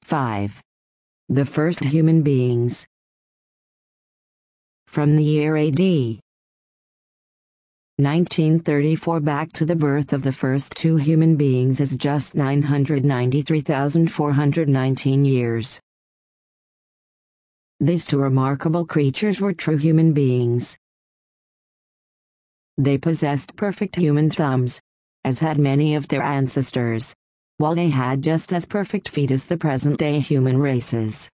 5. The first human beings. From the year AD 1934 back to the birth of the first two human beings is just 993,419 years. These two remarkable creatures were true human beings. They possessed perfect human thumbs, as had many of their ancestors, while they had just as perfect feet as the present-day human races.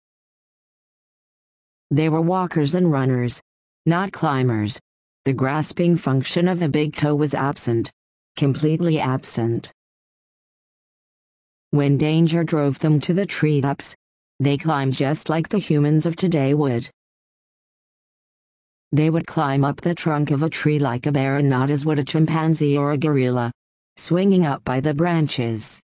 They were walkers and runners, not climbers. The grasping function of the big toe was absent, completely absent. When danger drove them to the treetops, they climbed just like the humans of today would. They would climb up the trunk of a tree like a bear and not as would a chimpanzee or a gorilla, swinging up by the branches.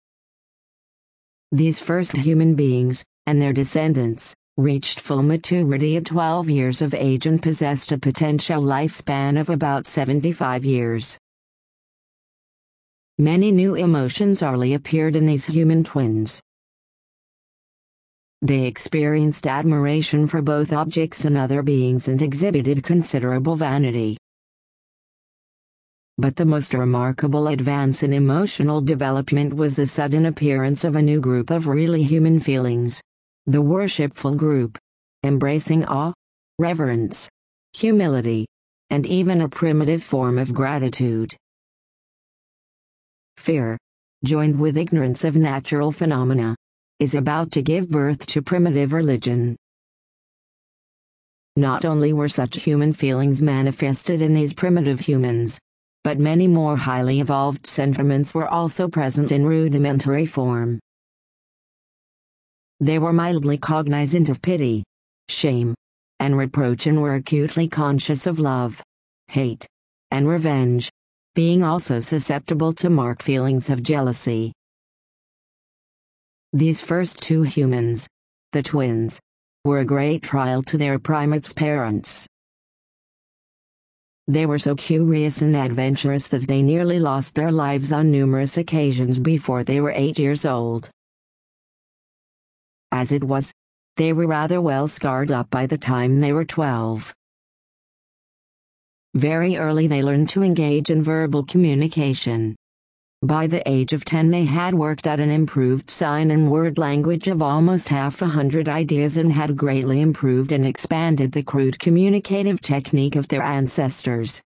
These first human beings, and their descendants, reached full maturity at 12 years of age and possessed a potential lifespan of about 75 years. Many new emotions early appeared in these human twins. They experienced admiration for both objects and other beings and exhibited considerable vanity. But the most remarkable advance in emotional development was the sudden appearance of a new group of really human feelings. The worshipful group, embracing awe, reverence, humility, and even a primitive form of gratitude. Fear, joined with ignorance of natural phenomena, is about to give birth to primitive religion. Not only were such human feelings manifested in these primitive humans, but many more highly evolved sentiments were also present in rudimentary form. They were mildly cognizant of pity, shame, and reproach and were acutely conscious of love, hate, and revenge, being also susceptible to marked feelings of jealousy. These first two humans, the twins, were a great trial to their primates' parents. They were so curious and adventurous that they nearly lost their lives on numerous occasions before they were 8 years old. As it was, they were rather well scarred up by the time they were 12. Very early they learned to engage in verbal communication. By the age of 10 they had worked out an improved sign and word language of almost 100 ideas and had greatly improved and expanded the crude communicative technique of their ancestors.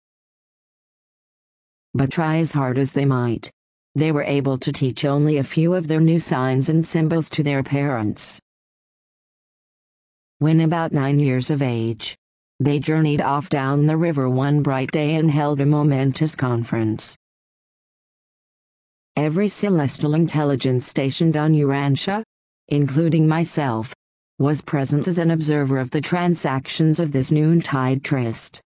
But try as hard as they might, they were able to teach only a few of their new signs and symbols to their parents. When about 9 years of age, they journeyed off down the river one bright day and held a momentous conference. Every celestial intelligence stationed on Urantia, including myself, was present as an observer of the transactions of this noontide tryst.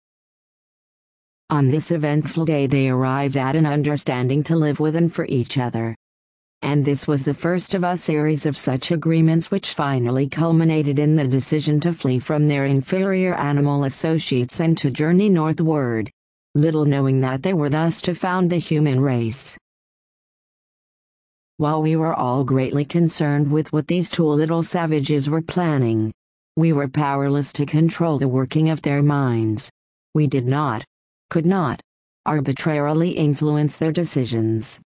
On this eventful day they arrived at an understanding to live with and for each other. And this was the first of a series of such agreements which finally culminated in the decision to flee from their inferior animal associates and to journey northward, little knowing that they were thus to found the human race. While we were all greatly concerned with what these two little savages were planning, we were powerless to control the working of their minds. We did not, could not, arbitrarily influence their decisions.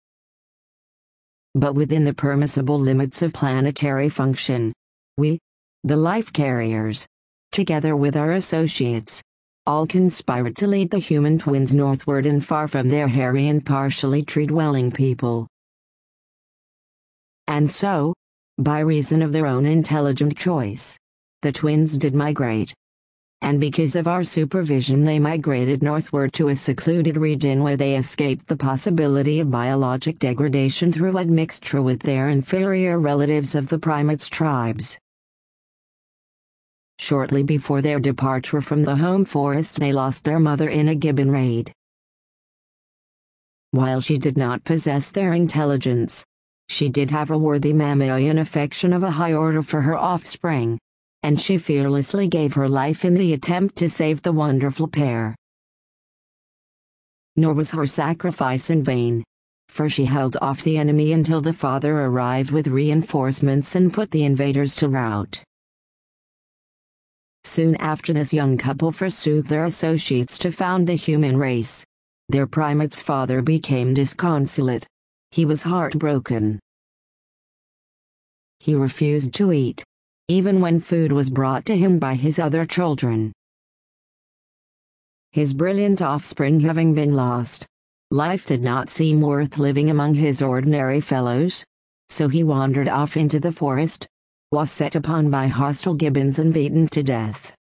But within the permissible limits of planetary function, we, the life carriers, together with our associates, all conspired to lead the human twins northward and far from their hairy and partially tree-dwelling people. And so, by reason of their own intelligent choice, the twins did migrate. And because of our supervision they migrated northward to a secluded region where they escaped the possibility of biologic degradation through admixture with their inferior relatives of the primates tribes. Shortly before their departure from the home forest they lost their mother in a gibbon raid. While she did not possess their intelligence, she did have a worthy mammalian affection of a high order for her offspring, and she fearlessly gave her life in the attempt to save the wonderful pair. Nor was her sacrifice in vain, for she held off the enemy until the father arrived with reinforcements and put the invaders to rout. Soon after, this young couple forsook their associates to found the human race. Their primate's father became disconsolate. He was heartbroken. He refused to eat, even when food was brought to him by his other children. His brilliant offspring having been lost, life did not seem worth living among his ordinary fellows, so he wandered off into the forest, was set upon by hostile gibbons and beaten to death.